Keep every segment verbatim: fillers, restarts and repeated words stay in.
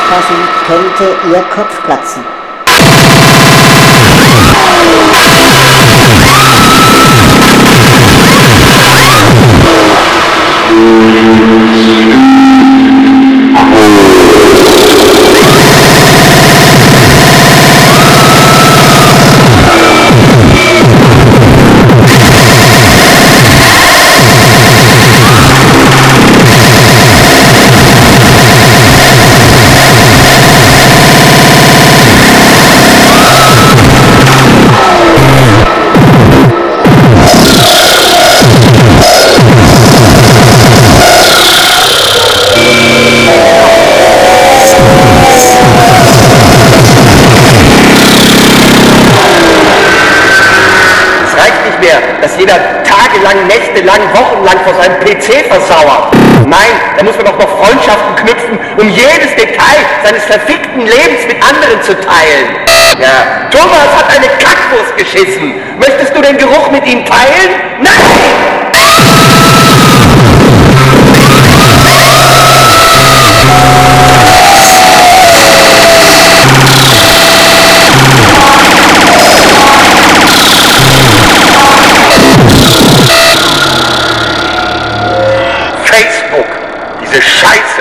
aufpassen, könnte Ihr Kopf platzen. Dass jeder tagelang, nächtelang, wochenlang vor seinem P C versauert. Nein, da muss man doch noch Freundschaften knüpfen, um jedes Detail seines verfickten Lebens mit anderen zu teilen. Ja, Thomas hat eine Kackwurst geschissen. Möchtest du den Geruch mit ihm teilen? Nein! Facebook, diese Scheiße.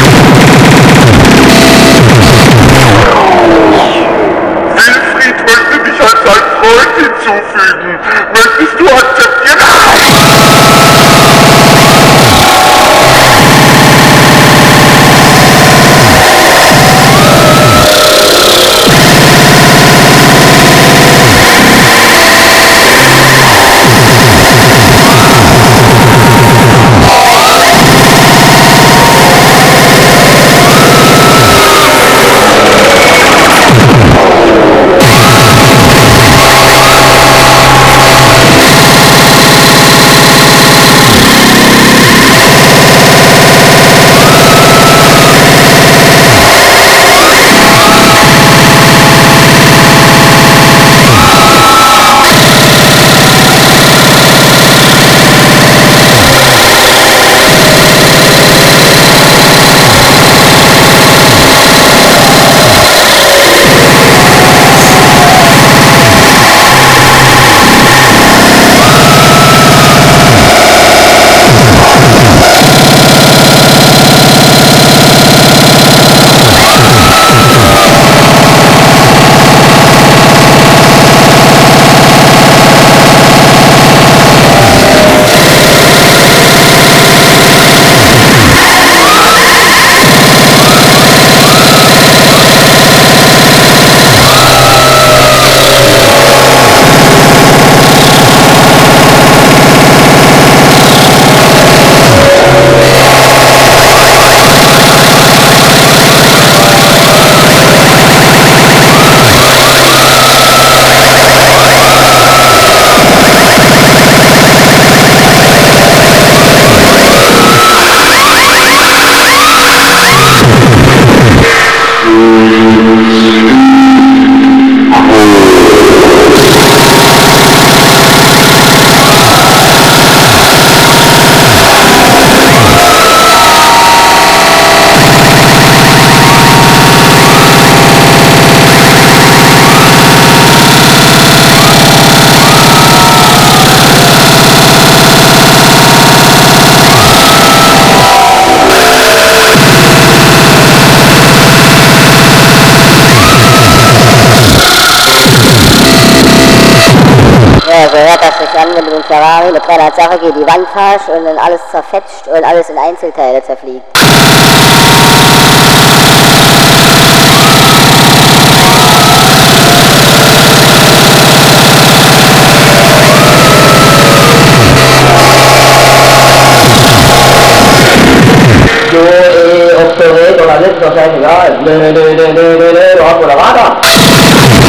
Wilfried möchte mich als sein Freund hinzufügen. Möchtest du akzeptieren? Ja, so hört das sich an, wenn du den Ferrari mit dreihundert Sache gegen die Wand fährst und dann alles zerfetscht und alles in Einzelteile zerfliegt. Du, eh, ob du redest oder nicht, das ist scheißegal. Nö, nö, nö, nö, nö, nö, du hast Moderator.